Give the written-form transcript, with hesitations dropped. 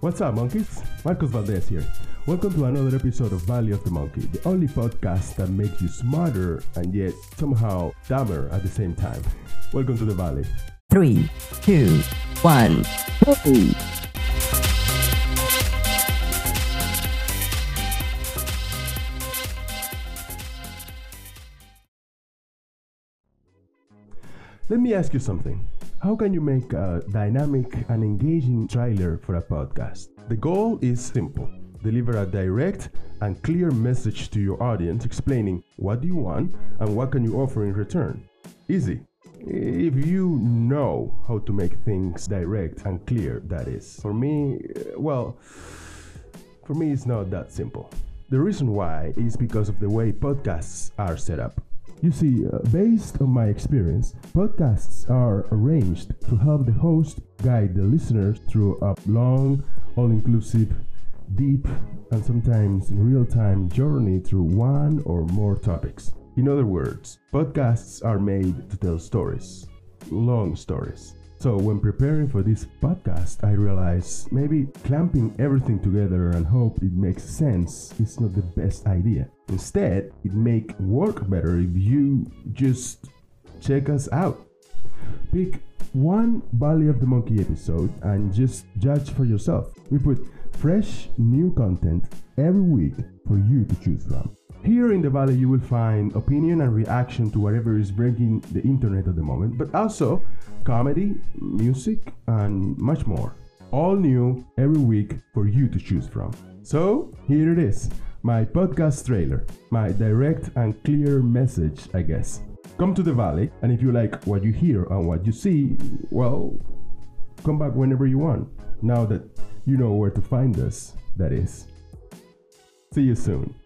What's up, monkeys? Marcos Valdez here. Welcome to another episode of Valley of the Monkey, the only podcast that makes you smarter and yet somehow dumber at the same time. Welcome to the Valley. 3, 2, 1. Whoa. Let me ask you something. How can you make a dynamic and engaging trailer for a podcast? The goal is simple. Deliver a direct and clear message to your audience explaining what do you want and what can you offer in return. Easy. If you know how to make things direct and clear, that is. For me, it's not that simple. The reason why is because of the way podcasts are set up. You see, based on my experience, podcasts are arranged to help the host guide the listeners through a long, all-inclusive, deep, and sometimes in real-time journey through one or more topics. In other words, podcasts are made to tell stories, long stories. So when preparing for this podcast, I realized maybe clamping everything together and hope it makes sense is not the best idea. Instead, it make work better if you just check us out. Pick one Valley of the Monkey episode and just judge for yourself. We put fresh, new content every week for you to choose from. Here in the Valley, you will find opinion and reaction to whatever is breaking the internet at the moment, but also comedy, music, and much more. All new every week for you to choose from. So, here it is, my podcast trailer, my direct and clear message, I guess. Come to the Valley, and if you like what you hear and what you see, well, come back whenever you want, now that you know where to find us, that is. See you soon.